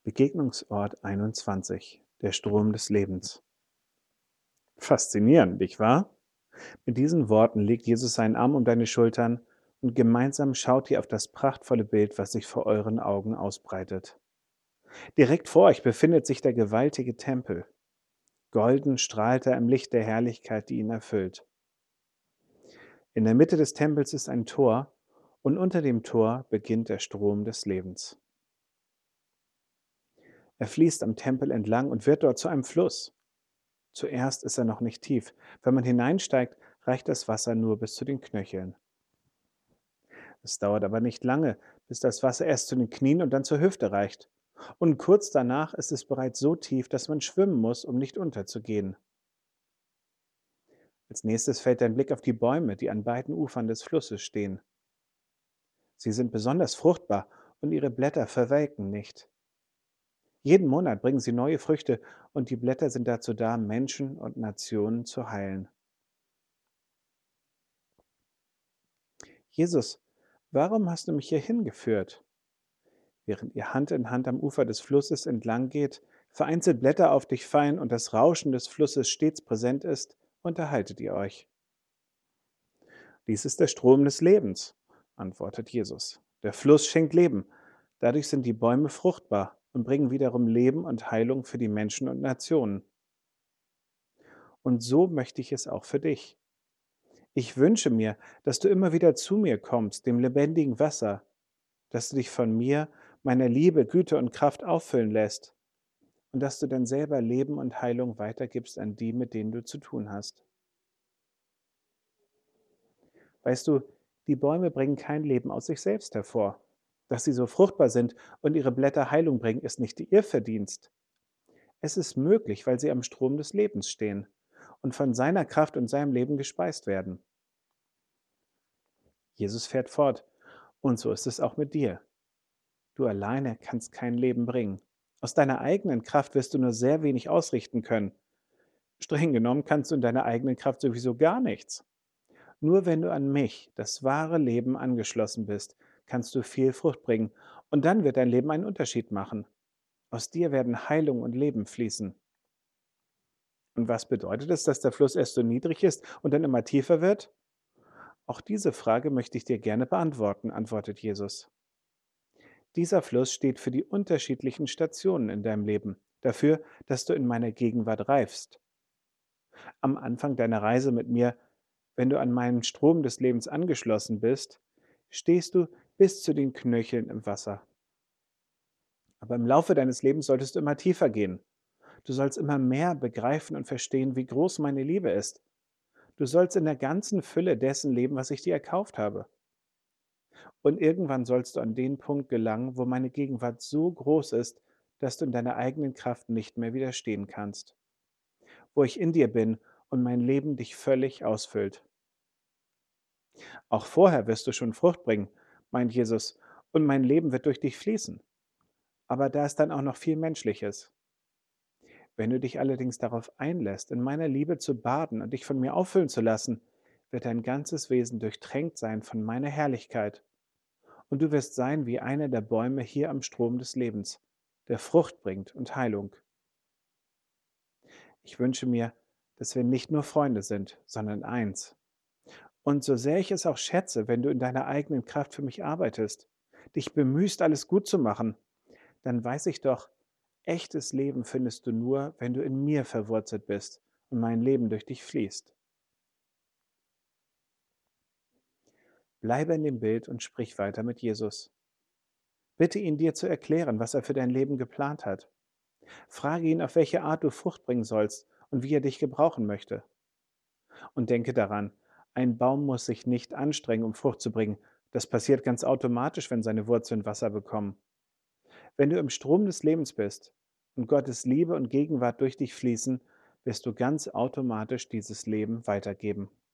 Begegnungsort 21. Der Strom des Lebens. Faszinierend, nicht wahr? Mit diesen Worten legt Jesus seinen Arm um deine Schultern und gemeinsam schaut ihr auf das prachtvolle Bild, was sich vor euren Augen ausbreitet. Direkt vor euch befindet sich der gewaltige Tempel. Golden strahlt er im Licht der Herrlichkeit, die ihn erfüllt. In der Mitte des Tempels ist ein Tor und unter dem Tor beginnt der Strom des Lebens. Er fließt am Tempel entlang und wird dort zu einem Fluss. Zuerst ist er noch nicht tief. Wenn man hineinsteigt, reicht das Wasser nur bis zu den Knöcheln. Es dauert aber nicht lange, bis das Wasser erst zu den Knien und dann zur Hüfte reicht. Und kurz danach ist es bereits so tief, dass man schwimmen muss, um nicht unterzugehen. Als nächstes fällt dein Blick auf die Bäume, die an beiden Ufern des Flusses stehen. Sie sind besonders fruchtbar und ihre Blätter verwelken nicht. Jeden Monat bringen sie neue Früchte und die Blätter sind dazu da, Menschen und Nationen zu heilen. Jesus, warum hast du mich hier hingeführt? Während ihr Hand in Hand am Ufer des Flusses entlang geht, vereinzelt Blätter auf dich fallen und das Rauschen des Flusses stets präsent ist, unterhaltet ihr euch. Dies ist der Strom des Lebens, antwortet Jesus. Der Fluss schenkt Leben. Dadurch sind die Bäume fruchtbar und bringen wiederum Leben und Heilung für die Menschen und Nationen. Und so möchte ich es auch für dich. Ich wünsche mir, dass du immer wieder zu mir kommst, dem lebendigen Wasser, dass du dich von mir, meiner Liebe, Güte und Kraft auffüllen lässt und dass du dann selber Leben und Heilung weitergibst an die, mit denen du zu tun hast. Weißt du, die Bäume bringen kein Leben aus sich selbst hervor. Dass sie so fruchtbar sind und ihre Blätter Heilung bringen, ist nicht ihr Verdienst. Es ist möglich, weil sie am Strom des Lebens stehen und von seiner Kraft und seinem Leben gespeist werden. Jesus fährt fort. Und so ist es auch mit dir. Du alleine kannst kein Leben bringen. Aus deiner eigenen Kraft wirst du nur sehr wenig ausrichten können. Streng genommen kannst du in deiner eigenen Kraft sowieso gar nichts. Nur wenn du an mich, das wahre Leben, angeschlossen bist, kannst du viel Frucht bringen. Und dann wird dein Leben einen Unterschied machen. Aus dir werden Heilung und Leben fließen. Und was bedeutet es, dass der Fluss erst so niedrig ist und dann immer tiefer wird? Auch diese Frage möchte ich dir gerne beantworten, antwortet Jesus. Dieser Fluss steht für die unterschiedlichen Stationen in deinem Leben, dafür, dass du in meiner Gegenwart reifst. Am Anfang deiner Reise mit mir, wenn du an meinen Strom des Lebens angeschlossen bist, stehst du bis zu den Knöcheln im Wasser. Aber im Laufe deines Lebens solltest du immer tiefer gehen. Du sollst immer mehr begreifen und verstehen, wie groß meine Liebe ist. Du sollst in der ganzen Fülle dessen leben, was ich dir erkauft habe. Und irgendwann sollst du an den Punkt gelangen, wo meine Gegenwart so groß ist, dass du in deiner eigenen Kraft nicht mehr widerstehen kannst. Wo ich in dir bin und mein Leben dich völlig ausfüllt. Auch vorher wirst du schon Frucht bringen, meint Jesus, und mein Leben wird durch dich fließen. Aber da ist dann auch noch viel Menschliches. Wenn du dich allerdings darauf einlässt, in meiner Liebe zu baden und dich von mir auffüllen zu lassen, wird dein ganzes Wesen durchtränkt sein von meiner Herrlichkeit. Und du wirst sein wie einer der Bäume hier am Strom des Lebens, der Frucht bringt und Heilung. Ich wünsche mir, dass wir nicht nur Freunde sind, sondern eins. Und so sehr ich es auch schätze, wenn du in deiner eigenen Kraft für mich arbeitest, dich bemühst, alles gut zu machen, dann weiß ich doch, echtes Leben findest du nur, wenn du in mir verwurzelt bist und mein Leben durch dich fließt. Bleibe in dem Bild und sprich weiter mit Jesus. Bitte ihn dir zu erklären, was er für dein Leben geplant hat. Frage ihn, auf welche Art du Frucht bringen sollst und wie er dich gebrauchen möchte. Und denke daran, ein Baum muss sich nicht anstrengen, um Frucht zu bringen. Das passiert ganz automatisch, wenn seine Wurzeln Wasser bekommen. Wenn du im Strom des Lebens bist und Gottes Liebe und Gegenwart durch dich fließen, wirst du ganz automatisch dieses Leben weitergeben.